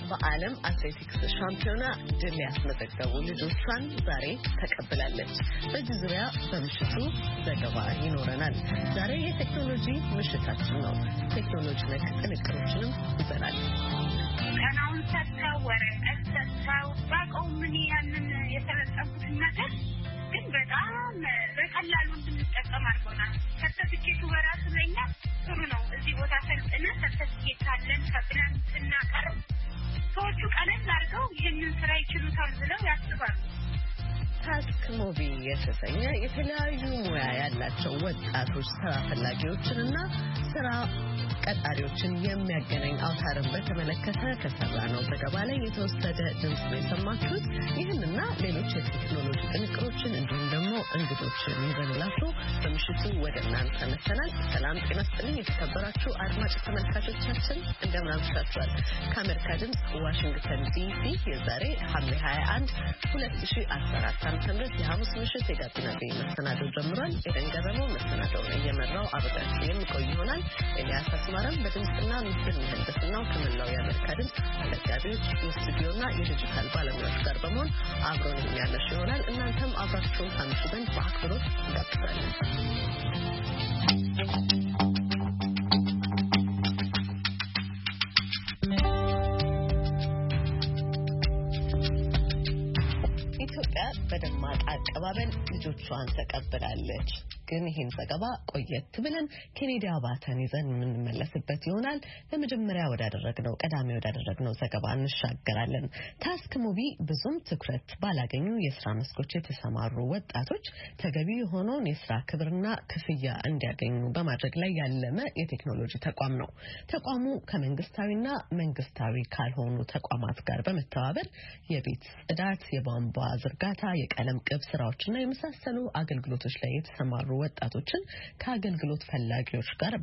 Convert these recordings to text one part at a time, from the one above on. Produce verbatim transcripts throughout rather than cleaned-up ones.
በዓለም አትሌቲክስ ሻምፒዮና ድል ያስመዘገቡ ልጆቿን ዛሬ ተቀብላለች። በዚህ ዙሪያ በምሽቱ ዘገባ ይኖረናል። ዛሬ የቴክኖሎጂ ምሽታችን ነው። ቴክኖሎጂ ነክ ጥንቅሮችንም ይዘናል። ቀናውን ሰጥተው ወረቀት ሰጥተው ባቀው ምን ያንን የተለጠፉትን ነገር ግን በጣም በቀላሉ እንድንጠቀም አድርጎናል። ሰርተፊኬቱ በራሱ ለኛ ጥሩ ነው። እዚህ ቦታ ሰልጥነ ሰርተፊኬት ካለን ከብለን ስናቀርብ ሰዎቹ ቀለል አድርገው ይህንን ስራ ይችሉታል ብለው ያስባሉ። ታስክ ሞቢ የተሰኘ የተለያዩ ሙያ ያላቸው ወጣቶች ስራ ፈላጊዎችንና ስራ ቀጣሪዎችን የሚያገናኝ አውታርን በተመለከተ ከሰራ ነው ዘገባ ላይ የተወሰደ ድምጽ ነው የሰማችሁት። ይህንና ሌሎች የቴክኖሎጂ ጥንቅሮችን እንዲሁም ደግሞ እንግዶችን ይዘንላችሁ በምሽቱ ወደ እናንተ መተናል። ሰላም ጤና ይስጥልኝ የተከበራችሁ አድማጭ ተመልካቾቻችን እንደምን አምሽታችኋል? ከአሜሪካ ድምጽ ዋሽንግተን ዲሲ የዛሬ ሐምሌ ሃያ አንድ ሁለት ሺህ አስራ አራት ዓመተ ምህረት የሐሙስ ምሽት የጋቢና ቤት መሰናዶ ጀምሯል። የደንገረመው መሰናዶውን እየመራው አብራችሁ የሚቆይ ይሆናል። ኤልያስ ማረም በድምጽና ምስል ምህንድስናው ከመላው የአሜሪካ ድምጽ ዘጋቢዎች የስቱዲዮና የዲጂታል ባለሙያዎች ጋር በመሆን አብሮን የሚያመሽ ይሆናል። እናንተም አብራችሁን ታምሹ ዘንድ በአክብሮት እንጋብዛለን። ኢትዮጵያ በደማቅ አቀባበል ልጆቿን ተቀብላለች። ግን ይሄን ዘገባ ቆየት ብለን ኬኔዲ አባተን ይዘን የምንመለስበት ይሆናል። ለመጀመሪያ ወዳደረግነው ቀዳሚ ወዳደረግነው ዘገባ እንሻገራለን። ታስክ ሞቢ ብዙም ትኩረት ባላገኙ የስራ መስኮች የተሰማሩ ወጣቶች ተገቢ የሆነውን የስራ ክብርና ክፍያ እንዲያገኙ በማድረግ ላይ ያለመ የቴክኖሎጂ ተቋም ነው። ተቋሙ ከመንግስታዊና መንግስታዊ ካልሆኑ ተቋማት ጋር በመተባበር የቤት ጽዳት፣ የቧንቧ ዝርጋታ፣ የቀለም ቅብ ስራዎችና የመሳሰሉ አገልግሎቶች ላይ የተሰማሩ ወጣቶችን ከአገልግሎት ፈላጊዎች ጋር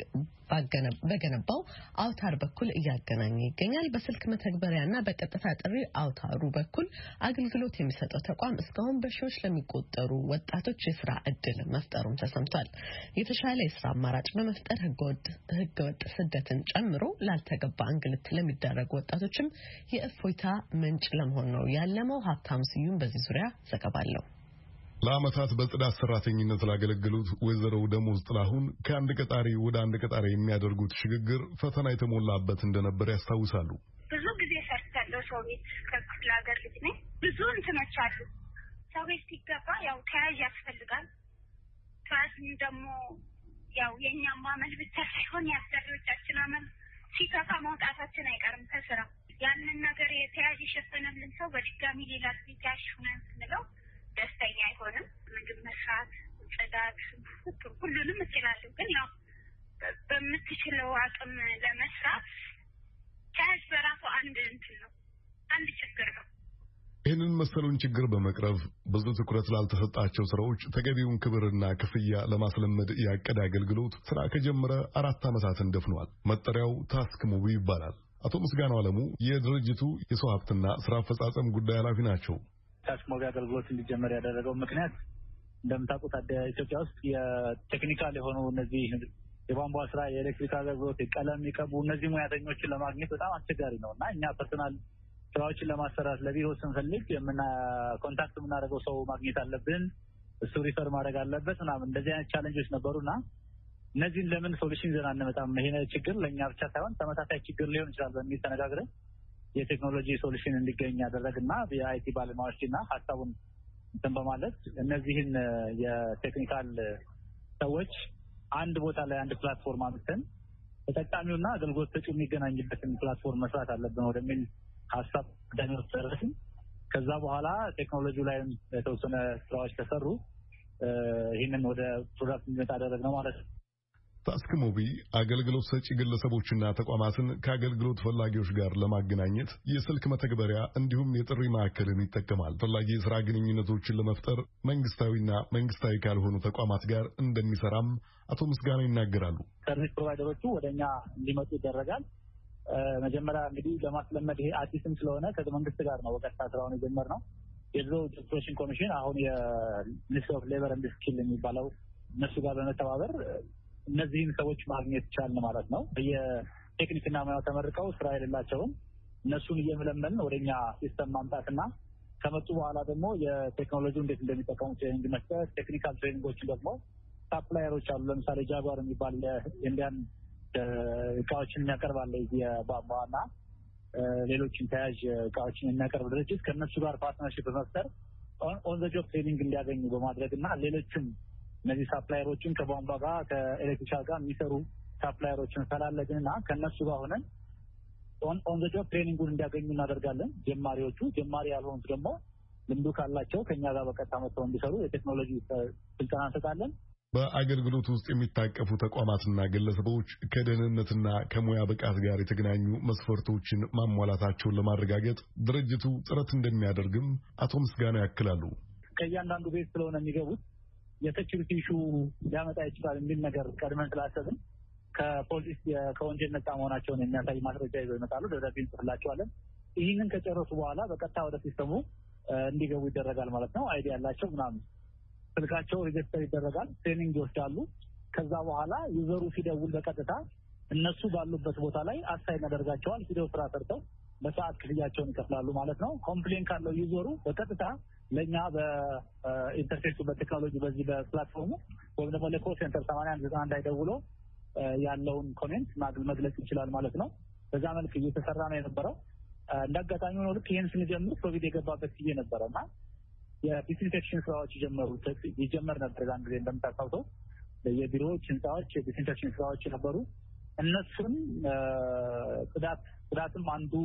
በገነባው አውታር በኩል እያገናኘ ይገኛል። በስልክ መተግበሪያና በቀጥታ ጥሪ አውታሩ በኩል አገልግሎት የሚሰጠው ተቋም እስካሁን በሺዎች ለሚቆጠሩ ወጣቶች የስራ እድል መፍጠሩም ተሰምቷል። የተሻለ የስራ አማራጭ በመፍጠር ህገወጥ ስደትን ጨምሮ ላልተገባ እንግልት ለሚዳረጉ ወጣቶችም የእፎይታ ምንጭ ለመሆን ነው ያለመው። ሀብታሙ ስዩም በዚህ ዙሪያ ዘገባ አለው። ለዓመታት በጽዳት ሰራተኝነት ላገለገሉት ወይዘሮ ደሞዝ ጥላሁን ከአንድ ቀጣሪ ወደ አንድ ቀጣሪ የሚያደርጉት ሽግግር ፈተና የተሞላበት እንደነበር ያስታውሳሉ። ብዙ ጊዜ ሰርቻለሁ። ሰው ቤት ከክፍለ ሀገር ልጅ ነኝ። ብዙ እንትኖች አሉ። ሰው ቤት ሲገባ ያው ተያዥ ያስፈልጋል። ተያዥም ደግሞ ያው የእኛም አመል ብቻ ሳይሆን የአሰሪዎቻችን አመል ሲከፋ መውጣታችን አይቀርም ከስራ። ያንን ነገር የተያዥ የሸፈነልን ሰው በድጋሚ ሌላ ተያዥ ሆነን ስንለው ደስተኛ አይሆንም። ምግብ መስራት፣ ጽዳት፣ ሁሉንም እችላለሁ። ግን ያው በምትችለው አቅም ለመስራት ተያዥ በራሱ አንድ እንትን ነው፣ አንድ ችግር ነው። ይህንን መሰሉን ችግር በመቅረፍ ብዙ ትኩረት ላልተሰጣቸው ስራዎች ተገቢውን ክብርና ክፍያ ለማስለመድ ያቀደ አገልግሎት ስራ ከጀመረ አራት ዓመታትን ደፍኗል። መጠሪያው ታስክ ሞቢ ይባላል። አቶ ምስጋናው አለሙ የድርጅቱ የሰው ሀብትና ስራ አፈጻጸም ጉዳይ ኃላፊ ናቸው። ታስክ ሞቢ አገልግሎት እንዲጀመር ያደረገው ምክንያት እንደምታውቁት ኢትዮጵያ ውስጥ የቴክኒካል የሆኑ እነዚህ የቧንቧ ስራ፣ የኤሌክትሪክ አገልግሎት፣ የቀለም ይቀቡ እነዚህ ሙያተኞችን ለማግኘት በጣም አስቸጋሪ ነው እና እኛ ፐርሰናል ስራዎችን ለማሰራት ለቢሮ ስንፈልግ የምና ኮንታክት የምናደርገው ሰው ማግኘት አለብን፣ እሱ ሪፈር ማድረግ አለበት ምናምን እንደዚህ አይነት ቻሌንጆች ነበሩና እነዚህን ለምን ሶሉሽን ይዘን አንመጣም? ይሄ ችግር ለእኛ ብቻ ሳይሆን ተመሳሳይ ችግር ሊሆን ይችላል በሚል ተነጋግረን የቴክኖሎጂ ሶሉሽን እንዲገኝ ያደረግና የአይቲ ባለሙያዎችና ሀሳቡን እንትን በማለት እነዚህን የቴክኒካል ሰዎች አንድ ቦታ ላይ አንድ ፕላትፎርም አምጥተን ተጠቃሚውና አገልግሎት ሰጪው የሚገናኝበትን ፕላትፎርም መስራት አለብን ወደሚል ሀሳብ ደረስ ደረስን። ከዛ በኋላ ቴክኖሎጂው ላይ የተወሰነ ስራዎች ተሰሩ። ይህንን ወደ ፕሮዳክት እንዲመጣ አደረግነው ማለት ነው። ታስክ ሞቢ አገልግሎት ሰጪ ግለሰቦችና ተቋማትን ከአገልግሎት ፈላጊዎች ጋር ለማገናኘት የስልክ መተግበሪያ እንዲሁም የጥሪ ማዕከልን ይጠቀማል። ፈላጊ የስራ ግንኙነቶችን ለመፍጠር መንግስታዊና መንግስታዊ ካልሆኑ ተቋማት ጋር እንደሚሰራም አቶ ምስጋና ይናገራሉ። ሰርቪስ ፕሮቫይደሮቹ ወደኛ እንዲመጡ ይደረጋል። መጀመሪያ እንግዲህ ለማስለመድ ይሄ አዲስም ስለሆነ ከመንግስት ጋር ነው በቀጥታ ስራውን የጀመርነው። የድሮ ፕሮፌሽን ኮሚሽን አሁን የሚኒስትሪ ኦፍ ሌበር ኤንድ ስኪል የሚባለው እነሱ ጋር በመተባበር እነዚህን ሰዎች ማግኘት ይቻላል ማለት ነው። የቴክኒክና ሙያው ተመርቀው ስራ የሌላቸውን እነሱን እየመለመልን ወደኛ ሲስተም ማምጣትና ከመጡ በኋላ ደግሞ የቴክኖሎጂ እንዴት እንደሚጠቀሙ ትሬኒንግ መስጠት ቴክኒካል ትሬኒንጎችን ደግሞ ሳፕላየሮች አሉ ለምሳሌ ጃጓር የሚባል የኢንዲያን እቃዎችን ያቀርባል የባባና ሌሎችን ተያዥ እቃዎችን የሚያቀርብ ድርጅት ከነሱ ጋር ፓርትነርሺፕ በመፍጠር ኦን ዘ ጆብ ትሬኒንግ እንዲያገኙ በማድረግና ሌሎችም እነዚህ ሳፕላየሮችን ከቧንቧ ጋር ከኤሌክትሪክ ጋር የሚሰሩ ሳፕላየሮችን ፈላለግንና ከነሱ ጋር ሆነን ኦን ኦን ዘ ጆብ ትሬኒንጉን እንዲያገኙ እናደርጋለን። ጀማሪዎቹ ጀማሪ ያልሆኑት ደግሞ ልምዱ ካላቸው ከኛ ጋር በቀጥታ መጥተው እንዲሰሩ የቴክኖሎጂ ስልጠና እንሰጣለን። በአገልግሎት ውስጥ የሚታቀፉ ተቋማትና ግለሰቦች ከደህንነትና ከሙያ ብቃት ጋር የተገናኙ መስፈርቶችን ማሟላታቸውን ለማረጋገጥ ድርጅቱ ጥረት እንደሚያደርግም አቶ ምስጋና ያክላሉ። ከእያንዳንዱ ቤት ስለሆነ የሚገቡት የሴኩሪቲ ኢሹ ሊያመጣ ይችላል የሚል ነገር ቀድመን ስላሰብን ከፖሊስ ከወንጀል ነፃ መሆናቸውን የሚያሳይ ማስረጃ ይዘው ይመጣሉ። ደብዳቤ እንጽፍላቸዋለን። ይህንን ከጨረሱ በኋላ በቀጥታ ወደ ሲስተሙ እንዲገቡ ይደረጋል ማለት ነው። አይዲ ያላቸው ምናምን ስልካቸው ሬጅስተር ይደረጋል። ትሬኒንግ ይወስዳሉ። ከዛ በኋላ ዩዘሩ ሲደውል በቀጥታ እነሱ ባሉበት ቦታ ላይ አሳይን ያደርጋቸዋል። ቪዲዮ ስራ ሰርተው በሰዓት ክፍያቸውን ይከፍላሉ ማለት ነው። ኮምፕሌን ካለው ዩዘሩ በቀጥታ ለኛ በኢንተርፌሱ በቴክኖሎጂ በዚህ በፕላትፎርሙ ወይም ደግሞ ለኮል ሴንተር ሰማንያ አንድ ዘጠና አንድ አይደውሎ ያለውን ኮሜንት መግለጽ ይችላል ማለት ነው። በዛ መልክ እየተሰራ ነው የነበረው። እንዳጋጣሚ ነው ልክ ይሄን ስንጀምር ኮቪድ የገባበት ጊዜ ነበርና የዲስኢንፌክሽን ስራዎች ጀመሩ ይጀመር ነበር። ዛን ጊዜ እንደምታውቀው የቢሮዎች ህንጻዎች የዲስኢንፌክሽን ስራዎች ነበሩ። እነሱን ጽዳት ጽዳትም አንዱ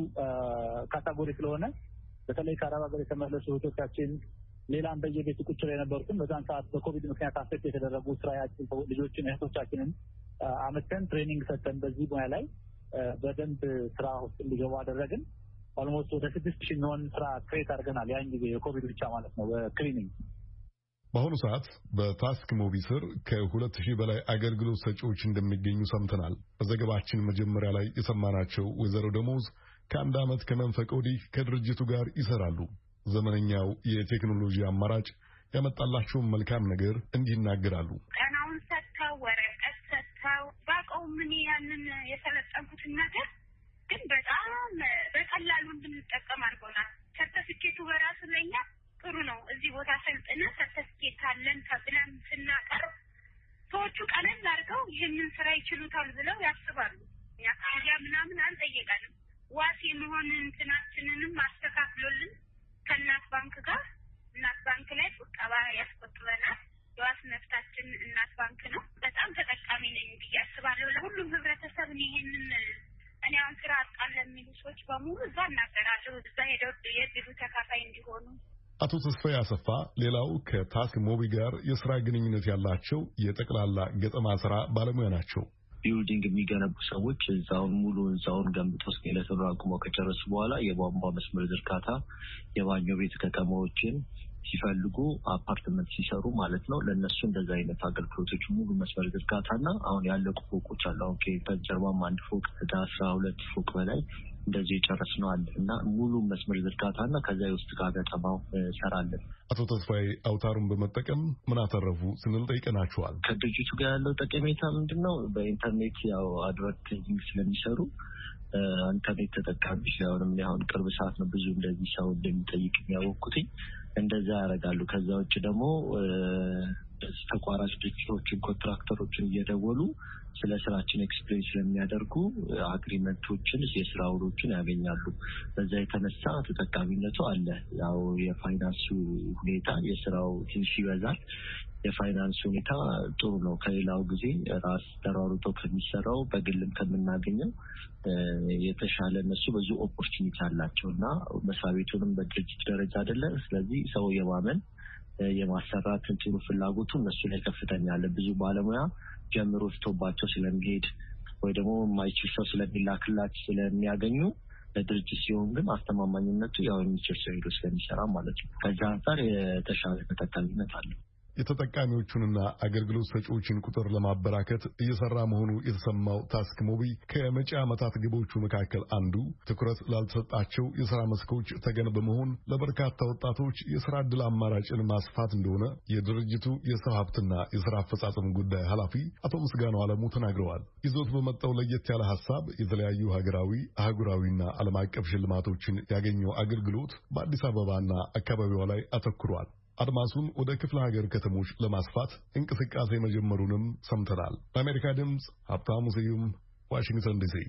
ካታጎሪ ስለሆነ በተለይ ከአረብ ሀገር የተመለሱ እህቶቻችን ሌላም በየቤቱ ቁጭ ብለው የነበሩትን በዛን ሰዓት በኮቪድ ምክንያት አፌክት የተደረጉ ስራያችን ልጆችን እህቶቻችንን አመተን ትሬኒንግ ሰጥተን በዚህ ሙያ ላይ በደንብ ስራ ውስጥ እንዲገቡ አደረግን። ኦልሞስት ወደ ስድስት ሺህ የሚሆን ስራ ክሬት አድርገናል። ያን ጊዜ የኮቪድ ብቻ ማለት ነው በክሊኒንግ። በአሁኑ ሰዓት በታስክ ሞቢ ስር ከሁለት ሺህ በላይ አገልግሎት ሰጪዎች እንደሚገኙ ሰምተናል። በዘገባችን መጀመሪያ ላይ የሰማናቸው ወይዘሮ ደሞዝ ከአንድ ዓመት ከመንፈቅ ወዲህ ከድርጅቱ ጋር ይሰራሉ። ዘመነኛው የቴክኖሎጂ አማራጭ ያመጣላቸውን መልካም ነገር እንዲህ ይናገራሉ። ቀናውን ሰጥተው ወረቀት ሰጥተው ባቀው ምን ያንን የሰለጠንኩትን ነገር ግን በጣም በቀላሉ እንድንጠቀም አድርጎናል። ሰርተፊኬቱ በራሱ ለኛ ጥሩ ነው። እዚህ ቦታ ሰልጥነ ሰርተፊኬት አለን ተብለን ስናቀርብ ሰዎቹ ቀለል አድርገው ይህንን ስራ ይችሉታል ብለው ያስባሉ። ያ ምናምን አንጠየቀንም። ዋስ የሚሆን እንትናችንንም አስተካክሎልን ከእናት ባንክ ጋር እናት ባንክ ላይ ቁጠባ ያስቆጥበናል። የዋስ መፍታችን እናት ባንክ ነው። በጣም ተጠቃሚ ነኝ ብዬ አስባለሁ። ለሁሉም ህብረተሰብ ይሄንን እኔ አሁን ስራ አጣን ለሚሉ ሰዎች በሙሉ እዛ እናገራለሁ። እዛ ሄደው የድሉ ተካፋይ እንዲሆኑ። አቶ ተስፋዬ አሰፋ ሌላው ከታስክ ሞቢ ጋር የስራ ግንኙነት ያላቸው የጠቅላላ ገጠማ ስራ ባለሙያ ናቸው። ቢልዲንግ የሚገነቡ ሰዎች እዛውን ሙሉ እዛውን ገንብተው ስኬለቱን አቁመው ከጨረሱ በኋላ የቧንቧ መስመር ዝርጋታ፣ የባኞ ቤት ከተማዎችን ሲፈልጉ አፓርትመንት ሲሰሩ ማለት ነው። ለነሱ እንደዛ አይነት አገልግሎቶች ሙሉ መስመር ዝርጋታና አሁን ያለቁ ፎቆች አሉ። አሁን ከጀርባም አንድ ፎቅ ወደ አስራ ሁለት ፎቅ በላይ እንደዚህ የጨረስነው አለ እና ሙሉ መስመር ዝርጋታና ከዛ ውስጥ ጋር ገጠማው ሰራለን። አቶ ተስፋዬ አውታሩን በመጠቀም ምን አተረፉ ስንል ጠይቀናቸዋል። ከድርጅቱ ጋር ያለው ጠቀሜታ ምንድነው? በኢንተርኔት ያው አድቨርታይዚንግ ስለሚሰሩ ኢንተርኔት ተጠቃሚ አሁንም አሁን ቅርብ ሰዓት ነው ብዙ እንደዚህ ሰው እንደሚጠይቅ የሚያወቁትኝ እንደዛ ያደርጋሉ። ከዛ ውጭ ደግሞ ተቋራጭ ድርጅቶችን ኮንትራክተሮችን እየደወሉ ስለ ስራችን ኤክስፕሌን ስለሚያደርጉ አግሪመንቶችን የስራ ውሎችን ያገኛሉ። በዛ የተነሳ ተጠቃሚነቱ አለ። ያው የፋይናንሱ ሁኔታ የስራው ትንሽ ይበዛል። የፋይናንስ ሁኔታ ጥሩ ነው። ከሌላው ጊዜ ራስ ተሯሩጦ ከሚሰራው በግልም ከምናገኘው የተሻለ እነሱ ብዙ ኦፖርቹኒቲ አላቸውና መስሪያ ቤቱንም በድርጅት ደረጃ አይደለም። ስለዚህ ሰው የማመን የማሰራት ጥሩ ፍላጎቱ እነሱ ላይ ከፍተኛ አለ። ብዙ ባለሙያ ጀምሮ ፍቶባቸው ስለሚሄድ ወይ ደግሞ የማይችል ሰው ስለሚላክላቸው ስለሚያገኙ ለድርጅት ሲሆን ግን አስተማማኝነቱ ያው የሚችል ሰው ሄዶ ስለሚሰራ ማለት ነው። ከዛ አንፃር የተሻለ ተጠቃሚነት አለ። የተጠቃሚዎቹንና አገልግሎት ሰጪዎችን ቁጥር ለማበራከት እየሰራ መሆኑ የተሰማው ታስክ ሞቢ ከመጪ ዓመታት ግቦቹ መካከል አንዱ ትኩረት ላልተሰጣቸው የሥራ መስኮች ተገን በመሆን ለበርካታ ወጣቶች የሥራ ዕድል አማራጭን ማስፋት እንደሆነ የድርጅቱ የሰው ሀብትና የሥራ አፈጻጸም ጉዳይ ኃላፊ አቶ ምስጋናው አለሙ ተናግረዋል። ይዞት በመጣው ለየት ያለ ሐሳብ የተለያዩ ሀገራዊ፣ አህጉራዊና ዓለም አቀፍ ሽልማቶችን ያገኘው አገልግሎት በአዲስ አበባና አካባቢዋ ላይ አተኩሯል። አድማሱን ወደ ክፍለ ሀገር ከተሞች ለማስፋት እንቅስቃሴ መጀመሩንም ሰምተናል። ለአሜሪካ ድምፅ ሀብታሙ ስዩም ዋሽንግተን ዲሲ።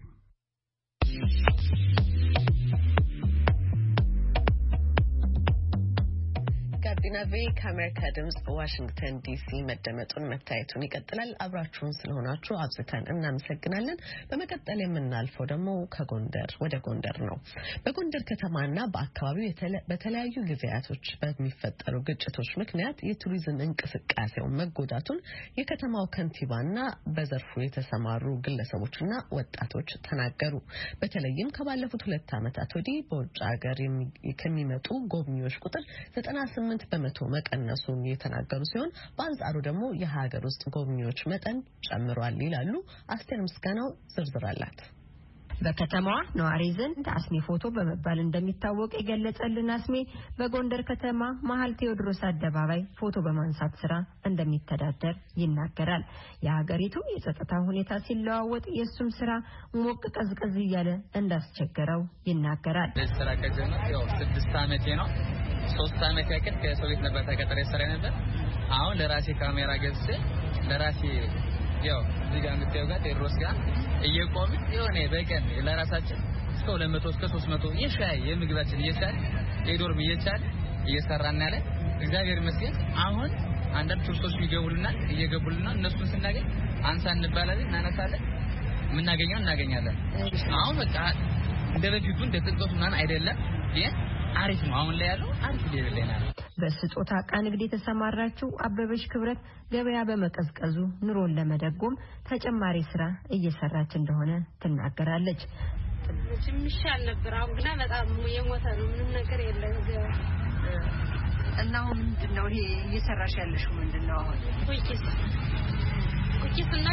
ጋቢና ቪ ከአሜሪካ ድምጽ ዋሽንግተን ዲሲ መደመጡን መታየቱን ይቀጥላል። አብራችሁን ስለሆናችሁ አብዝተን እናመሰግናለን። በመቀጠል የምናልፈው ደግሞ ከጎንደር ወደ ጎንደር ነው። በጎንደር ከተማና በአካባቢው በተለያዩ ጊዜያቶች በሚፈጠሩ ግጭቶች ምክንያት የቱሪዝም እንቅስቃሴው መጎዳቱን የከተማው ከንቲባና በዘርፉ የተሰማሩ ግለሰቦችና ወጣቶች ተናገሩ። በተለይም ከባለፉት ሁለት ዓመታት ወዲህ በውጭ ሀገር ከሚመጡ ጎብኚዎች ቁጥር ዘጠና ስምንት በመቶ መቀነሱን የተናገሩ ሲሆን በአንጻሩ ደግሞ የሀገር ውስጥ ጎብኚዎች መጠን ጨምሯል ይላሉ። አስቴር ምስጋናው ዝርዝር አላት። በከተማዋ ነዋሪ ዘንድ አስሜ ፎቶ በመባል እንደሚታወቅ የገለጸልን አስሜ በጎንደር ከተማ መሀል ቴዎድሮስ አደባባይ ፎቶ በማንሳት ስራ እንደሚተዳደር ይናገራል። የሀገሪቱ የጸጥታ ሁኔታ ሲለዋወጥ የሱም ስራ ሞቅ ቀዝቀዝ እያለ እንዳስቸገረው ይናገራል። ለስራ ከጀመረ ያው ስድስት ዓመቴ ነው። ሶስት ዓመት ያክል ከሰው ቤት ነበር ተቀጥሬ ሰራ ነበር። አሁን ለራሴ ካሜራ ገዝቼ ለራሴ ያው እዚህ ጋር የምታየው ጋር ቴዎድሮስ ጋር እየቆምን የሆነ በቀን ለራሳችን እስከ ሁለት መቶ እስከ ሶስት መቶ የሻይ የምግባችን እየቻለ የዶርም እየቻለ እየሰራን ያለ እግዚአብሔር ይመስገን። አሁን አንዳንድ ቱሪስቶች ይገቡልና እየገቡልና እነሱን ስናገኝ አንሳ እንባላለን እናነሳለን ምናገኘው እናገኛለን። አሁን በቃ እንደበፊቱ እንደጥንቆት ምናምን አይደለም ግን አሪፍ ነው። አሁን ላይ ያለው አሪፍ ሌቭል ላይ ነው። በስጦታ ዕቃ ንግድ የተሰማራችው አበበሽ ክብረት ገበያ በመቀዝቀዙ ኑሮን ለመደጎም ተጨማሪ ስራ እየሰራች እንደሆነ ትናገራለች። ትንሽ አልነበር አሁን ግን በጣም የሞተ ነው። ምንም ነገር የለም ገበያ እና አሁን ምንድነው ይሄ እየሰራሽ ያለሽው ምንድነው? አሁን ኩኪስ ኩኪስ እና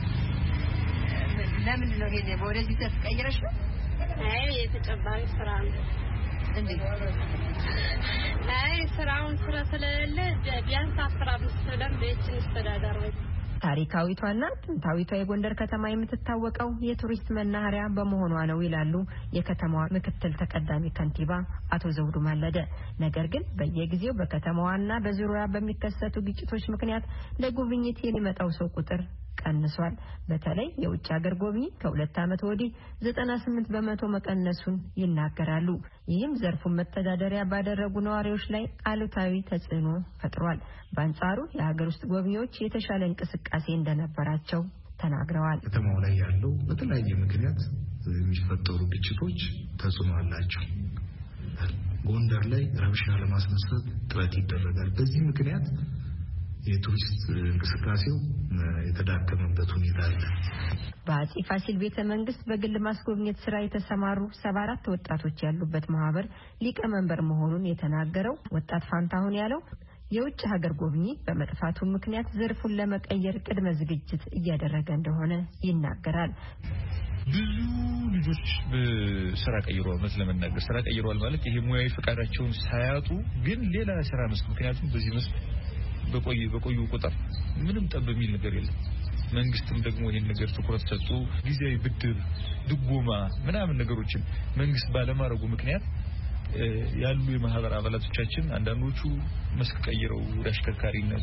ለምን ነው ይሄ ወደዚህ ተቀይረሽ ነው? አይ የተጨባሪ ስራ ነው እንዴ? አይ ስራውን ስራ ስለሌለ ቢያንስ አስራ አምስት ብለን ቤትን አስተዳደር ነው። ታሪካዊቷና ጥንታዊቷ የጎንደር ከተማ የምትታወቀው የቱሪስት መናኸሪያ በመሆኗ ነው ይላሉ የከተማዋ ምክትል ተቀዳሚ ከንቲባ አቶ ዘውዱ ማለደ። ነገር ግን በየጊዜው በከተማዋና በዙሪያዋ በሚከሰቱ ግጭቶች ምክንያት ለጉብኝት የሚመጣው ሰው ቁጥር ቀንሷል። በተለይ የውጭ ሀገር ጎብኚ ከሁለት ዓመት ወዲህ ዘጠና ስምንት በመቶ መቀነሱን ይናገራሉ። ይህም ዘርፉን መተዳደሪያ ባደረጉ ነዋሪዎች ላይ አሉታዊ ተጽዕኖ ፈጥሯል። በአንጻሩ የሀገር ውስጥ ጎብኚዎች የተሻለ እንቅስቃሴ እንደነበራቸው ተናግረዋል። ከተማው ላይ ያለው በተለያየ ምክንያት የሚፈጠሩ ግጭቶች ተጽዕኖ አላቸው። ጎንደር ላይ ረብሻ ለማስነሳት ጥረት ይደረጋል። በዚህ ምክንያት የቱሪስት እንቅስቃሴው የተዳከመበት ሁኔታ አለ። በአፄ ፋሲል ቤተ መንግስት በግል ማስጎብኘት ስራ የተሰማሩ ሰባ አራት ወጣቶች ያሉበት ማህበር ሊቀመንበር መሆኑን የተናገረው ወጣት ፋንታሁን ያለው የውጭ ሀገር ጎብኚ በመጥፋቱ ምክንያት ዘርፉን ለመቀየር ቅድመ ዝግጅት እያደረገ እንደሆነ ይናገራል። ብዙ ልጆች በስራ ቀይሯል ማለት ለመናገር ስራ ቀይሯል ማለት ይሄ ሙያዊ ፈቃዳቸውን ሳያጡ ግን ሌላ ስራ መስክ ምክንያቱም በዚህ መስክ በቆዩ በቆዩ ቁጥር ምንም ጠብ የሚል ነገር የለም። መንግስትም ደግሞ ይሄን ነገር ትኩረት ሰጥቶ ጊዜያዊ ብድር ድጎማ ምናምን ነገሮችን መንግስት ባለማረጉ ምክንያት ያሉ የማህበር አባላቶቻችን አንዳንዶቹ መስክ ቀይረው አሽከርካሪነት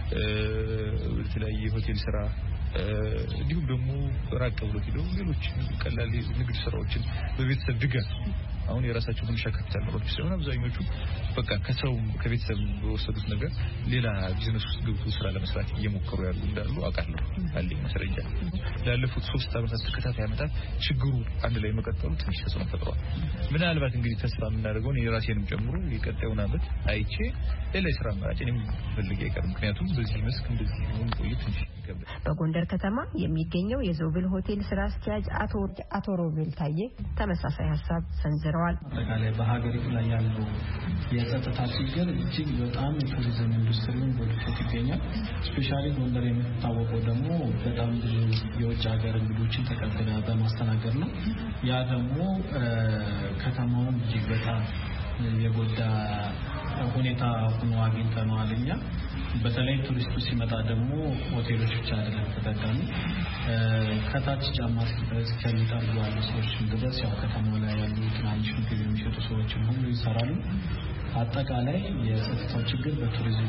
የተለያየ ሆቴል ስራ እንዲሁም ደግሞ ራቅ ብሎ ሄደው ሌሎች ቀላል ንግድ ስራዎችን በቤተሰብ ድጋፍ አሁን የራሳቸው ትንሽ ካፒታል ኖሮች ስለሆነ አብዛኞቹ በቃ ከሰው ከቤተሰብ በወሰዱት ነገር ሌላ ቢዝነስ ውስጥ ገብቶ ስራ ለመስራት እየሞከሩ ያሉ እንዳሉ አውቃለሁ። አለኝ ማስረጃ። ላለፉት ሶስት ዓመታት ተከታታይ ዓመታት ችግሩ አንድ ላይ መቀጠሉ ትንሽ ተጽዕኖ ፈጥሯል። ምናልባት እንግዲህ ተስፋ የምናደርገው ነው የራሴንም ጨምሮ የቀጣዩን ዓመት አይቼ ሌላ ስራ ማራጭንም ፈልጌ አይቀርም። ምክንያቱም በዚህ መስክ እንደዚህ ሆኖ ቆይቶ ትንሽ ይከብዳል። በጎንደር ከተማ የሚገኘው የዞብል ሆቴል ስራ አስኪያጅ አቶ አቶ ሮቤል ታዬ ተመሳሳይ ሐሳብ ሰንዝረዋል። በተለይ በሀገሪቱ ላይ ያለው የጸጥታ ችግር እጅግ በጣም የቱሪዝም ኢንዱስትሪውን ጎድቶት ይገኛል። ስፔሻሊ ጎንደር የምትታወቀው ደግሞ በጣም ብዙ የውጭ ሀገር እንግዶችን ተቀብላ በማስተናገድ ነው። ያ ደግሞ ከተማውን እጅግ በጣም የጎዳ ሁኔታ ሆኖ አግኝተነዋል። እኛ በተለይ ቱሪስቱ ሲመጣ ደግሞ ሆቴሎች ብቻ አይደለም ተጠቃሚ ከታች ጫማ እስከ ሊጠርጉ ያሉ ሰዎችም ድረስ ያው ከተማው ላይ ያሉ ትናንሽ ምግብ የሚሸጡ ሰዎችም ሁሉ ይሰራሉ። አጠቃላይ የጸጥታው ችግር በቱሪዝሙ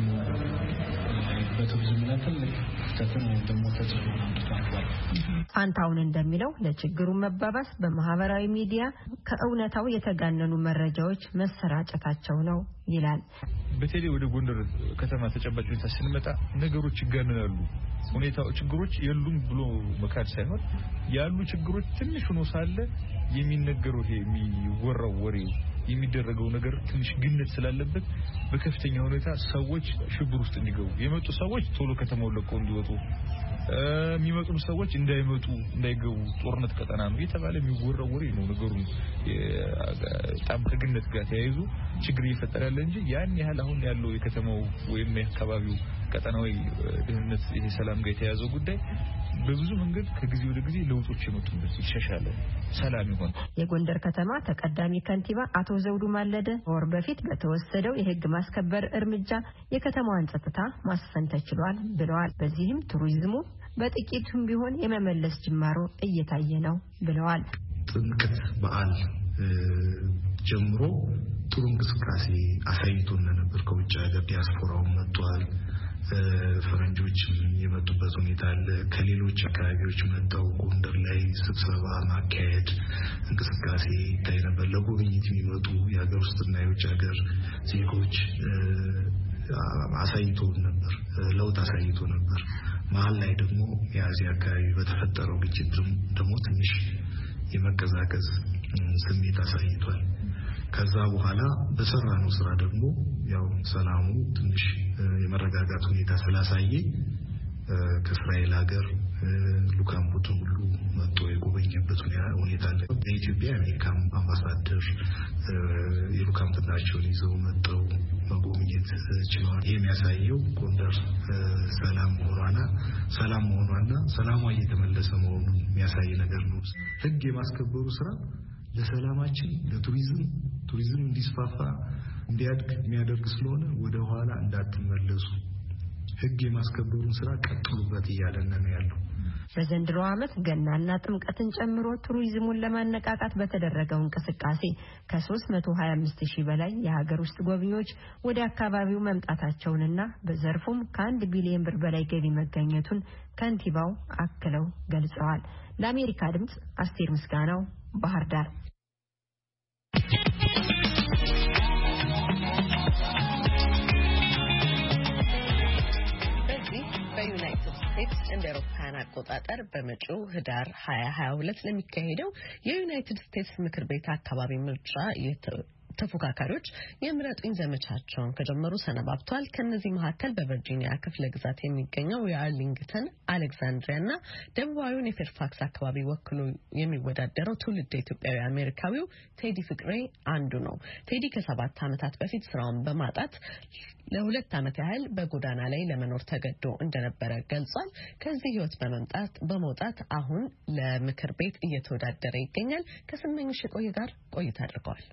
በቱሪዝሙ ላይ ትልቅ ክፍተትን ወይም ደግሞ ተጽዕኖ አምጥቷል። ፋንታውን እንደሚለው ለችግሩ መባባስ በማህበራዊ ሚዲያ ከእውነታው የተጋነኑ መረጃዎች መሰራጨታቸው ነው ይላል። በተለይ ወደ ጎንደር ከተማ ተጨባጭ ሁኔታ ስንመጣ ነገሮች ይጋነናሉ። ሁኔታው ችግሮች የሉም ብሎ መካድ ሳይሆን ያሉ ችግሮች ትንሽ ሆኖ ሳለ የሚነገረው ይሄ የሚወራው ወሬ የሚደረገው ነገር ትንሽ ግነት ስላለበት በከፍተኛ ሁኔታ ሰዎች ሽብር ውስጥ እንዲገቡ የመጡ ሰዎች ቶሎ ከተማው ለቀው እንዲወጡ የሚመጡም ሰዎች እንዳይመጡ እንዳይገቡ ጦርነት ቀጠና ነው የተባለ የሚወራው ወሬ ነው። ነገሩን በጣም ከግነት ጋር ተያይዞ ችግር እየፈጠረ ያለ እንጂ ያን ያህል አሁን ያለው የከተማው ወይም የአካባቢው ቀጠናዊ ደህንነት ይሄ ሰላም ጋር የተያዘው ጉዳይ በብዙ መንገድ ከጊዜ ወደ ጊዜ ለውጦች የመጡበት ይሻሻለ ሰላም ይሆን። የጎንደር ከተማ ተቀዳሚ ከንቲባ አቶ ዘውዱ ማለደ ወር በፊት በተወሰደው የህግ ማስከበር እርምጃ የከተማዋን ጸጥታ ማስፈን ተችሏል ብለዋል። በዚህም ቱሪዝሙ በጥቂቱም ቢሆን የመመለስ ጅማሮ እየታየ ነው ብለዋል። ጥምቀት በዓል ጀምሮ ጥሩ እንቅስቃሴ አሳይቶን ነበር። ከውጭ ሀገር ዲያስፖራው መጥቷል። ፈረንጆች የመጡበት ሁኔታ አለ። ከሌሎች አካባቢዎች መጥተው ጎንደር ላይ ስብሰባ ማካሄድ እንቅስቃሴ ይታይ ነበር። ለጉብኝት የሚመጡ የሀገር ውስጥና የውጭ ሀገር ዜጎች አሳይቶ ነበር፣ ለውጥ አሳይቶ ነበር። መሀል ላይ ደግሞ የአዚያ አካባቢ በተፈጠረው ግጭት ደግሞ ትንሽ የመቀዛቀዝ ስሜት አሳይቷል። ከዛ በኋላ በሰራነው ስራ ደግሞ ያው ሰላሙ ትንሽ የመረጋጋት ሁኔታ ስላሳየ ከእስራኤል ሀገር ሉካም ቡድን ሁሉ መጥቶ የጎበኘበት ሁኔታ አለ። በኢትዮጵያ የአሜሪካ አምባሳደር የሉካም ቡድናቸውን ይዘው መጥተው መጎብኘት ችለዋል። ይህ የሚያሳየው ጎንደር ሰላም መሆኗና ሰላም መሆኗና ሰላሟ እየተመለሰ መሆኑን የሚያሳይ ነገር ነው። ህግ የማስከበሩ ስራ ለሰላማችን ለቱሪዝም ቱሪዝም እንዲስፋፋ እንዲያድግ የሚያደርግ ስለሆነ ወደ ኋላ እንዳትመለሱ ህግ የማስከበሩን ስራ ቀጥሉበት እያለን ነው ያለው። በዘንድሮ ዓመት ገናና ጥምቀትን ጨምሮ ቱሪዝሙን ለማነቃቃት በተደረገው እንቅስቃሴ ከሶስት መቶ ሀያ አምስት ሺህ በላይ የሀገር ውስጥ ጎብኚዎች ወደ አካባቢው መምጣታቸውንና በዘርፉም ከአንድ ቢሊዮን ብር በላይ ገቢ መገኘቱን ከንቲባው አክለው ገልጸዋል። ለአሜሪካ ድምጽ አስቴር ምስጋናው ባህር ዳር። በዩናይትድ ስቴትስ እንደ አውሮፓውያን አቆጣጠር በመጪው ህዳር ሀያ ሀያ ሁለት ለሚካሄደው የዩናይትድ ስቴትስ ምክር ቤት አካባቢ ምርጫ ተፎካካሪዎች የምረጡኝ ዘመቻቸውን ከጀመሩ ሰነባብቷል። ከነዚህ መካከል በቨርጂኒያ ክፍለ ግዛት የሚገኘው የአርሊንግተን አሌክዛንድሪያና ደቡባዊውን የፌርፋክስ አካባቢ ወክሎ የሚወዳደረው ትውልድ ኢትዮጵያዊ አሜሪካዊው ቴዲ ፍቅሬ አንዱ ነው። ቴዲ ከሰባት ዓመታት በፊት ስራውን በማጣት ለሁለት ዓመት ያህል በጎዳና ላይ ለመኖር ተገዶ እንደነበረ ገልጿል። ከዚህ ህይወት በመምጣት በመውጣት አሁን ለምክር ቤት እየተወዳደረ ይገኛል። ከስመኝሽ ቆይ ጋር ቆይታ አድርገዋል።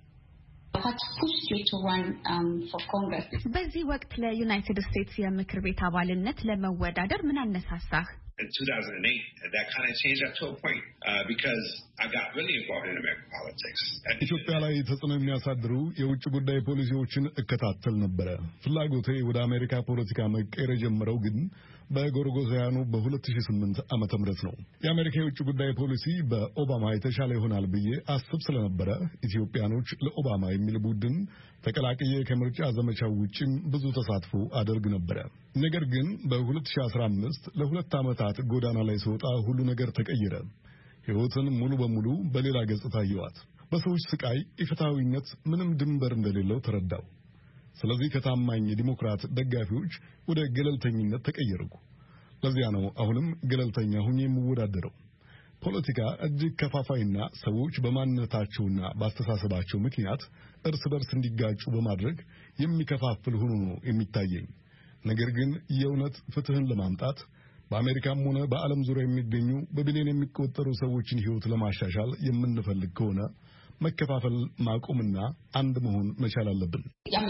በዚህ ወቅት ለዩናይትድ ስቴትስ የምክር ቤት አባልነት ለመወዳደር ምን አነሳሳህ? In two thousand eight, that kind of changed up to a point uh, because I got really involved in American politics. ኢትዮጵያ ላይ ተጽዕኖ የሚያሳድሩ የውጭ ጉዳይ ፖሊሲዎችን እከታተል ነበረ። ፍላጎቴ ወደ አሜሪካ ፖለቲካ መቀየር የጀመረው ግን በጎርጎሳውያኑ በሁለት ሺህ ስምንት ዓመተ ምህረት ነው። የአሜሪካ የውጭ ጉዳይ ፖሊሲ በኦባማ የተሻለ ይሆናል ብዬ አስብ ስለነበረ ኢትዮጵያኖች ለኦባማ የሚል ቡድን ተቀላቅዬ ከምርጫ ዘመቻው ውጪም ብዙ ተሳትፎ አደርግ ነበረ። ነገር ግን በሁለት ሺህ አስራ አምስት ለሁለት ዓመታት ጎዳና ላይ ስወጣ ሁሉ ነገር ተቀየረ። ሕይወትን ሙሉ በሙሉ በሌላ ገጽታ አየኋት። በሰዎች ስቃይ፣ ኢፍትሐዊነት ምንም ድንበር እንደሌለው ተረዳው። ስለዚህ ከታማኝ ዲሞክራት ደጋፊዎች ወደ ገለልተኝነት ተቀየርኩ። ለዚያ ነው አሁንም ገለልተኛ ሆኜ የምወዳደረው። ፖለቲካ እጅግ ከፋፋይና ሰዎች በማንነታቸውና በአስተሳሰባቸው ምክንያት እርስ በርስ እንዲጋጩ በማድረግ የሚከፋፍል ሆኖ ነው የሚታየኝ። ነገር ግን የእውነት ፍትህን ለማምጣት በአሜሪካም ሆነ በዓለም ዙሪያ የሚገኙ በቢሊዮን የሚቆጠሩ ሰዎችን ሕይወት ለማሻሻል የምንፈልግ ከሆነ መከፋፈል ማቆምና አንድ መሆን መቻል አለብን።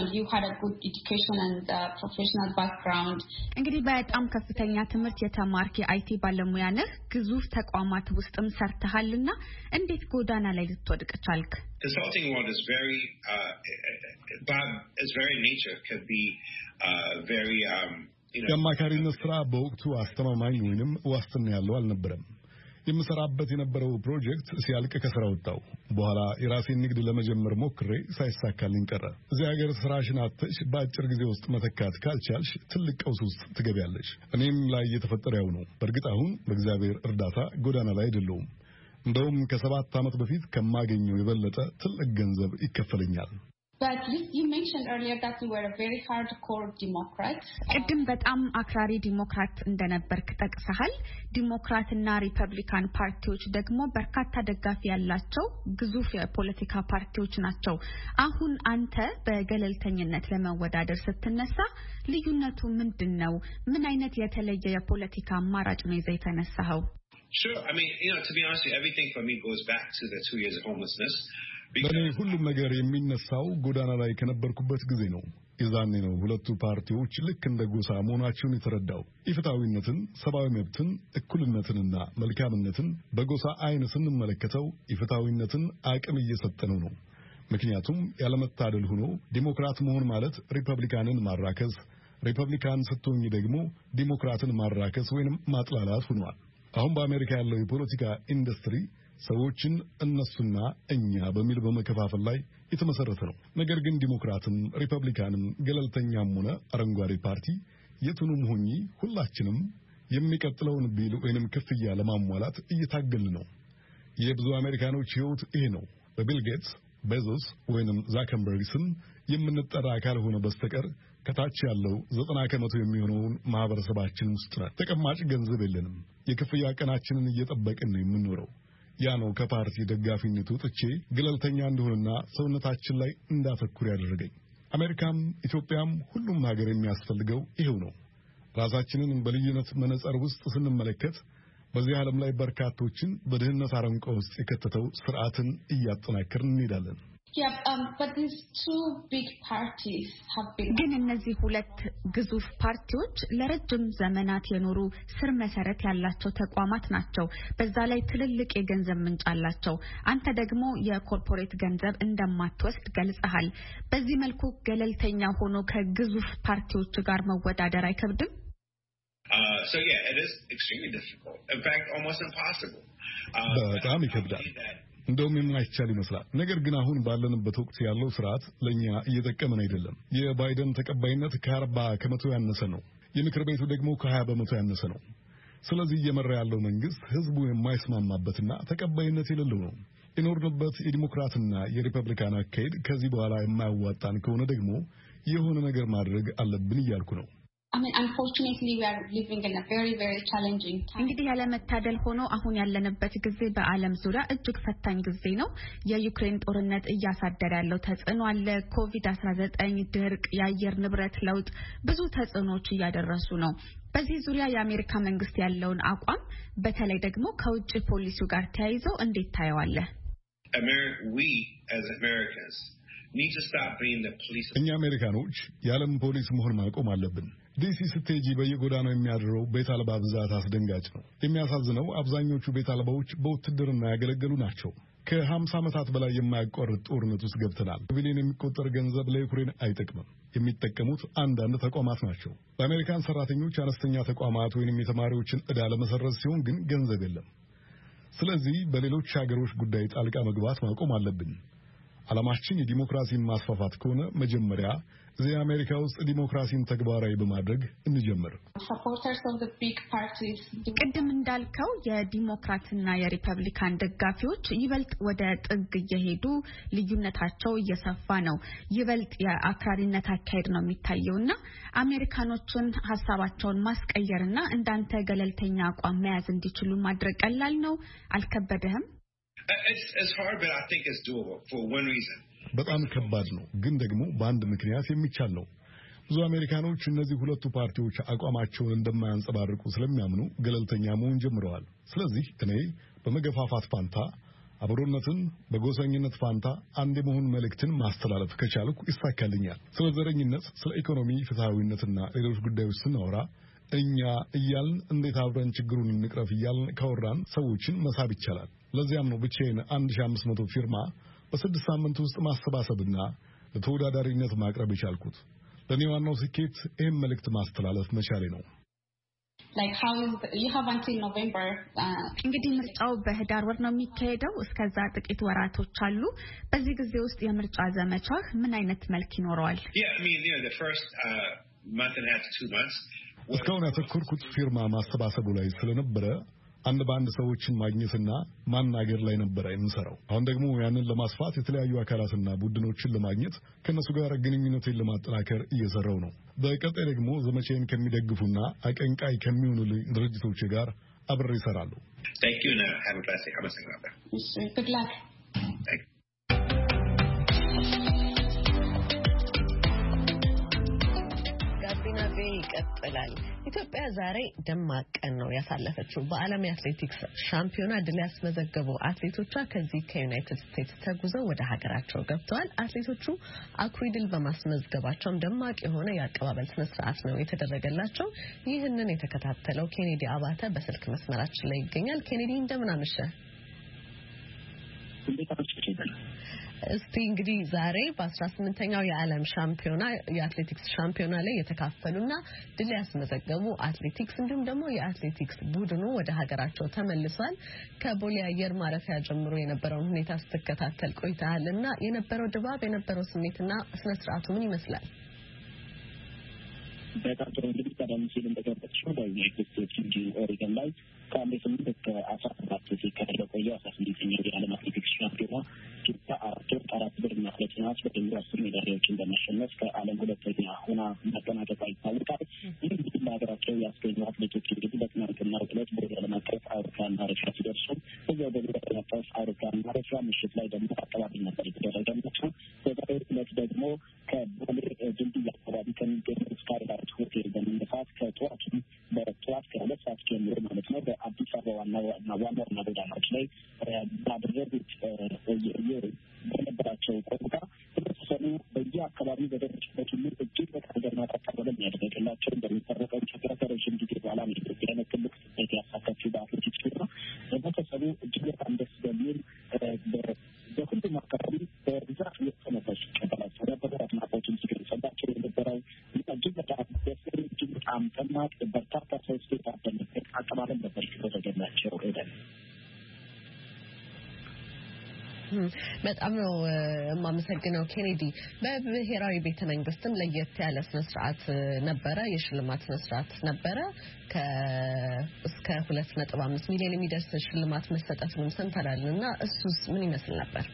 እንግዲህ በጣም ከፍተኛ ትምህርት የተማርክ የአይቲ ባለሙያ ነህ። ግዙፍ ተቋማት ውስጥም ሰርተሃልና እንዴት ጎዳና ላይ ልትወድቅ ቻልክ? Consulting world is very uh Bob is very nature could be uh very um የአማካሪነት ስራ በወቅቱ አስተማማኝ ወይንም ዋስትና ያለው አልነበረም። የምሰራበት የነበረው ፕሮጀክት ሲያልቅ ከስራ ወጣው። በኋላ የራሴን ንግድ ለመጀመር ሞክሬ ሳይሳካልኝ ቀረ። እዚህ ሀገር ስራሽን አጥተሽ በአጭር ጊዜ ውስጥ መተካት ካልቻልሽ ትልቅ ቀውስ ውስጥ ትገቢያለሽ። እኔም ላይ እየተፈጠረ ያው ነው። በእርግጥ አሁን በእግዚአብሔር እርዳታ ጎዳና ላይ አይደለሁም። እንደውም ከሰባት ዓመት በፊት ከማገኘው የበለጠ ትልቅ ገንዘብ ይከፈለኛል። ቅድም በጣም አክራሪ ዲሞክራት እንደነበርክ ጠቅሰሃል። ዲሞክራትና ሪፐብሊካን ፓርቲዎች ደግሞ በርካታ ደጋፊ ያላቸው ግዙፍ የፖለቲካ ፓርቲዎች ናቸው። አሁን አንተ በገለልተኝነት ለመወዳደር ስትነሳ ልዩነቱ ምንድነው? ምን አይነት የተለየ የፖለቲካ አማራጭ ነው ይዘህ የተነሳኸው? Sure. I mean, you know, to be honest, everything for me goes back to the two years of homelessness. በእኔ ሁሉም ነገር የሚነሳው ጎዳና ላይ ከነበርኩበት ጊዜ ነው። የዛኔ ነው ሁለቱ ፓርቲዎች ልክ እንደ ጎሳ መሆናቸውን የተረዳው። ኢፍትሐዊነትን፣ ሰብአዊ መብትን፣ እኩልነትንና መልካምነትን በጎሳ አይን ስንመለከተው ኢፍትሐዊነትን አቅም እየሰጠነው ነው። ምክንያቱም ያለመታደል ሆኖ ዲሞክራት መሆን ማለት ሪፐብሊካንን ማራከስ፣ ሪፐብሊካን ስትሆኝ ደግሞ ዲሞክራትን ማራከስ ወይንም ማጥላላት ሆኗል። አሁን በአሜሪካ ያለው የፖለቲካ ኢንዱስትሪ ሰዎችን እነሱና እኛ በሚል በመከፋፈል ላይ የተመሰረተ ነው። ነገር ግን ዲሞክራትም ሪፐብሊካንም ገለልተኛም ሆነ አረንጓዴ ፓርቲ የቱንም ሆኚ ሁላችንም የሚቀጥለውን ቢል ወይንም ክፍያ ለማሟላት እየታገልን ነው። የብዙ አሜሪካኖች ሕይወት ይሄ ነው። በቢል ጌትስ፣ ቤዞስ ወይንም ዛከንበርግ ስም የምንጠራ ካልሆነ በስተቀር ከታች ያለው ዘጠና ከመቶ የሚሆነውን ማህበረሰባችን ውስጥ ነው። ተቀማጭ ገንዘብ የለንም። የክፍያ ቀናችንን እየጠበቅን ነው የምንኖረው። ያ ነው ከፓርቲ ደጋፊነት ወጥቼ ገለልተኛ እንደሆነና ሰውነታችን ላይ እንዳተኩር ያደረገኝ። አሜሪካም ኢትዮጵያም ሁሉም ሀገር የሚያስፈልገው ይሄው ነው። ራሳችንን በልዩነት መነጽር ውስጥ ስንመለከት በዚህ ዓለም ላይ በርካቶችን በድህነት አረንቋ ውስጥ የከተተው ስርዓትን እያጠናከርን እንሄዳለን። Yeah, um, but these two big parties have been ግን እነዚህ ሁለት ግዙፍ ፓርቲዎች ለረጅም ዘመናት የኖሩ ስር መሰረት ያላቸው ተቋማት ናቸው። በዛ ላይ ትልልቅ የገንዘብ ምንጭ አላቸው። አንተ ደግሞ የኮርፖሬት ገንዘብ እንደማትወስድ ገልጸሃል። በዚህ መልኩ ገለልተኛ ሆኖ ከግዙፍ ፓርቲዎች ጋር መወዳደር አይከብድም? Uh, so yeah, it is extremely difficult. In fact, almost impossible. በጣም ይከብዳል። እንደውም የማይቻል ይመስላል። ነገር ግን አሁን ባለንበት ወቅት ያለው ስርዓት ለኛ እየጠቀመን አይደለም። የባይደን ተቀባይነት ከአርባ ከመቶ ያነሰ ነው። የምክር ቤቱ ደግሞ ከሀያ በመቶ ያነሰ ነው። ስለዚህ እየመራ ያለው መንግስት ህዝቡ የማይስማማበትና ተቀባይነት የሌለው ነው። የኖርንበት የዲሞክራትና የሪፐብሊካን አካሄድ ከዚህ በኋላ የማያዋጣን ከሆነ ደግሞ የሆነ ነገር ማድረግ አለብን እያልኩ ነው። I mean, unfortunately, we are living in a very, very challenging time. እንግዲህ ያለመታደል ሆኖ አሁን ያለንበት ጊዜ በዓለም ዙሪያ እጅግ ፈታኝ ጊዜ ነው። የዩክሬን ጦርነት እያሳደረ ያለው ተጽዕኖ አለ። ኮቪድ አስራ ዘጠኝ፣ ድርቅ፣ የአየር ንብረት ለውጥ ብዙ ተጽዕኖዎች እያደረሱ ነው። በዚህ ዙሪያ የአሜሪካ መንግስት ያለውን አቋም በተለይ ደግሞ ከውጭ ፖሊሲው ጋር ተያይዞ እንዴት ታየዋለህ? We as Americans need to stop being the police. እኛ አሜሪካኖች የዓለም ፖሊስ መሆን ማቆም አለብን። ዲሲ ስቴጂ በየጎዳናው የሚያድረው ቤት አልባ ብዛት አስደንጋጭ ነው። የሚያሳዝነው አብዛኞቹ ቤት አልባዎች በውትድርና ያገለገሉ ናቸው። ከሀምሳ ዓመታት በላይ የማያቋርጥ ጦርነት ውስጥ ገብተናል። በቢሊዮን የሚቆጠር ገንዘብ ለዩክሬን አይጠቅምም። የሚጠቀሙት አንዳንድ ተቋማት ናቸው። በአሜሪካን ሰራተኞች አነስተኛ ተቋማት ወይንም የተማሪዎችን ዕዳ ለመሰረዝ ሲሆን ግን ገንዘብ የለም። ስለዚህ በሌሎች ሀገሮች ጉዳይ ጣልቃ መግባት ማቆም አለብን። ዓላማችን የዲሞክራሲን ማስፋፋት ከሆነ መጀመሪያ እዚህ አሜሪካ ውስጥ ዲሞክራሲን ተግባራዊ በማድረግ እንጀምር። ቅድም እንዳልከው የዲሞክራትና የሪፐብሊካን ደጋፊዎች ይበልጥ ወደ ጥግ እየሄዱ ልዩነታቸው እየሰፋ ነው። ይበልጥ የአክራሪነት አካሄድ ነው የሚታየውና አሜሪካኖችን ሀሳባቸውን ማስቀየርና እንዳንተ ገለልተኛ አቋም መያዝ እንዲችሉ ማድረግ ቀላል ነው? አልከበደህም? It's it's hard, but I think it's doable for one reason. በጣም ከባድ ነው፣ ግን ደግሞ በአንድ ምክንያት የሚቻል ነው። ብዙ አሜሪካኖች እነዚህ ሁለቱ ፓርቲዎች አቋማቸውን እንደማያንጸባርቁ ስለሚያምኑ ገለልተኛ መሆን ጀምረዋል። ስለዚህ እኔ በመገፋፋት ፋንታ አብሮነትን፣ በጎሰኝነት ፋንታ አንድ የመሆን መልእክትን ማስተላለፍ ከቻልኩ ይሳካልኛል። ስለ ዘረኝነት፣ ስለ ኢኮኖሚ ፍትሃዊነትና ሌሎች ጉዳዮች ስናወራ እኛ እያልን እንዴት አብረን ችግሩን እንቅረፍ እያልን ካወራን ሰዎችን መሳብ ይቻላል። ለዚያም ነው ብቻዬን አንድ ሺህ አምስት መቶ ፊርማ በስድስት ሳምንት ውስጥ ማሰባሰብና ለተወዳዳሪነት ማቅረብ የቻልኩት። ለኔ ዋናው ስኬት ይህን መልእክት ማስተላለፍ መቻሌ ነው። like how is the, you have until November እንግዲህ ምርጫው በህዳር ወር ነው የሚካሄደው። እስከዛ ጥቂት ወራቶች አሉ። በዚህ ጊዜ ውስጥ የምርጫ ዘመቻህ ምን አይነት መልክ ይኖረዋል? Yeah, I mean, you know, the first uh, month and a half to two months እስካሁን ያተኮርኩት ፊርማ ማሰባሰቡ ላይ ስለነበረ አንድ ባንድ ሰዎችን ማግኘትና ማናገር ላይ ነበር የምሰራው። አሁን ደግሞ ያንን ለማስፋት የተለያዩ አካላትና ቡድኖችን ለማግኘት ከነሱ ጋር ግንኙነትን ለማጠናከር እየሰራው ነው። በቀጣይ ደግሞ ዘመቻዬን ከሚደግፉና አቀንቃይ ከሚሆኑ ድርጅቶች ጋር አብሬ እሰራለሁ። Thank you and have a blessed day. I'm a singer. Good luck. Thank you. ይቀጥላል። ኢትዮጵያ ዛሬ ደማቅ ቀን ነው ያሳለፈችው። በዓለም የአትሌቲክስ ሻምፒዮና ድል ያስመዘገቡ አትሌቶቿ ከዚህ ከዩናይትድ ስቴትስ ተጉዘው ወደ ሀገራቸው ገብተዋል። አትሌቶቹ አኩሪ ድል በማስመዝገባቸውም ደማቅ የሆነ የአቀባበል ስነ ስርዓት ነው የተደረገላቸው። ይህንን የተከታተለው ኬኔዲ አባተ በስልክ መስመራችን ላይ ይገኛል። ኬኔዲ እንደምን አመሸ? እስቲ እንግዲህ ዛሬ በአስራ ስምንተኛው የዓለም ሻምፒዮና የአትሌቲክስ ሻምፒዮና ላይ የተካፈሉና ድል ያስመዘገቡ አትሌቲክስ እንዲሁም ደግሞ የአትሌቲክስ ቡድኑ ወደ ሀገራቸው ተመልሷል። ከቦሌ አየር ማረፊያ ጀምሮ የነበረውን ሁኔታ ስትከታተል ቆይተሃልና የነበረው ድባብ የነበረው ስሜትና ስነ ስርዓቱ ምን ይመስላል? በጣም ጥሩ። እንግዲህ ቀደም ሲል እንደገለጽሽው በዩናይትድ ስቴትስ እንጂ ኦሪገን ላይ ከአንድ ስምንት እስከ አስራ ሰባት ሲካሄድ የቆየው አስራ ስምንተኛው የዓለም አትሌቲክስ ሻምፒዮና ኢትዮጵያ አራት ወርቅ፣ አራት ብርና ሁለት ነሐስ በድምሩ አስር ሜዳሊያዎችን በማሸነፍ ከዓለም ሁለተኛ ሆና ማጠናቀቋ ይታወቃል። ይህ እንግዲህ ለሀገራቸው ያስገኙ አትሌቶች እንግዲህ በትናንትናው ዕለት ቦሌ ዓለም አቀፍ አውሮፕላን ማረፊያ ሲደርሱ እዚያው ቦሌ ዓለም አቀፍ አውሮፕላን ማረፊያ ምሽት ላይ ደግሞ አቀባበል ነበር የተደረገላቸው። በዛሬው ዕለት ደግሞ ከቦሌ ድልድይ አካባቢ ከሚገኙ ስካይላይት ሆቴል በመነሳት ከጠዋቱ በጠዋት ከሁለት ሰዓት ጀምሮ ማለት ነው በአዲስ አበባ ዋና ዋና ዋና ጎዳናዎች ላይ ባደረጉት በነበራቸው ቆይታ ህብረተሰቡ በየአካባቢው በደረሱበት ሁሉ እጅግ በጣም ደማቅ አቀባበል ያደረገላቸው። እንደሚታወቀው ኢትዮጵያ ከረዥም ጊዜ በኋላ ነው ኢትዮጵያ አይነት ትልቅ ስኬት ያሳካችው በአትሌቲክስ ነው። ህብረተሰቡ እጅግ በጣም ደስ በሚል በሁሉም አካባቢ በብዛት የተነሳሽ ይቀበላቸው ነበረ። አድናቆቱን ሲገልጸላቸው የነበረው እጅግ በጣም ደስ እጅግ በጣም ደማቅ በርካታ ሰው ስኬት ያደረገበት አቀባበል ነበር የተደረገላቸው። ሄደን በጣም ነው የማመሰግነው ኬኔዲ። በብሔራዊ ቤተ መንግስትም ለየት ያለ ስነ ስርዓት ነበረ፣ የሽልማት ስነ ስርዓት ነበረ። ከእስከ ሁለት ነጥብ አምስት ሚሊዮን የሚደርስ ሽልማት መሰጠቱንም ሰምተናልና እሱስ ምን ይመስል ነበር?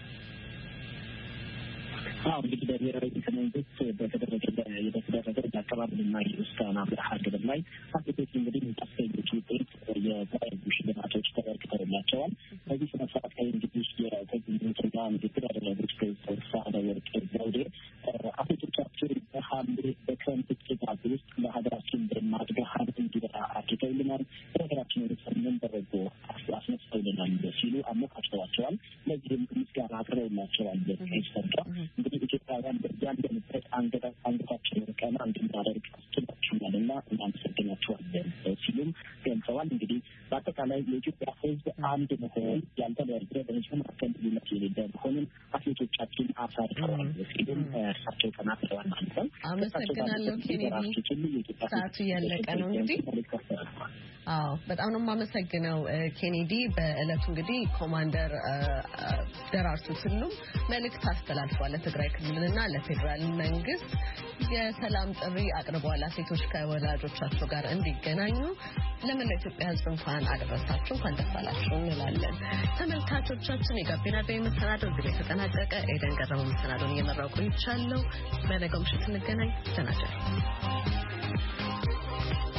አዎ እንግዲህ በብሔራዊ ቤተ መንግስት በተደረገ የተደረገ የአቀባበልና የምስጋና መርሃ ግብር ላይ አትሌቶች እንግዲህ የሚያስገኙት ውጤት የተለያዩ ሽልማቶች ተበርክተውላቸዋል። በዚህ ስነ ስርዓት ላይ እንግዲህ የፕሬዚደንትና ንግግር ያደረጉት ፕሬዚደንት ሳህለወርቅ ዘውዴ አትሌቶቻችን በሐምሌ በክረምት ጭጋግ ውስጥ ለሀገራችን ደማቅ ብርሃን እንዲበራ አድርገውልናል፣ በሀገራችን የሰምን በበጎ አስነስተውልናል ሲሉ አሞካሽተዋቸዋል። ለዚህም ምስጋና አቅርበውላቸዋል። ፕሬዚደንቷ እንግዲህ ኢትዮጵያውያን በያለንበት አንገታችንን ቀና እንድናደርግ አስችላችሁናልና እናመሰግናችኋለን ሲሉም ገልጸዋል። እንግዲህ በአጠቃላይ የኢትዮጵያ ሕዝብ አንድ መሆን ያልተለያየ በህዝቡ መካከል ልዩነት የሌለ መሆኑን አትሌቶቻችን አሳይተዋል ሲሉም እርሳቸው ተናግረዋል ማለት ነው። አመሰግናለሁ ኬኔዲ። ሰዓቱ እያለቀ ነው እንግዲህ አዎ በጣም ነው የማመሰግነው ኬኔዲ። በእለቱ እንግዲህ ኮማንደር ደራርቱ ቱሉም መልእክት አስተላልፏል ለትግራይ ክልልና ለፌዴራል መንግስት የሰላም ጥሪ አቅርበዋል። ሴቶች ከወላጆቻቸው ጋር እንዲገናኙ ለመላው ኢትዮጵያ ሕዝብ እንኳን አደረሳችሁ እንኳን ደስ አላችሁ እንላለን። ተመልካቾቻችን የጋቢና ቤት መሰናዶ እንግዲህ ተጠናቀቀ። ኤደን ገረመው መሰናዶን እየመራው ቆይቻለሁ። በነገው ምሽት እንገናኝ። ተናገር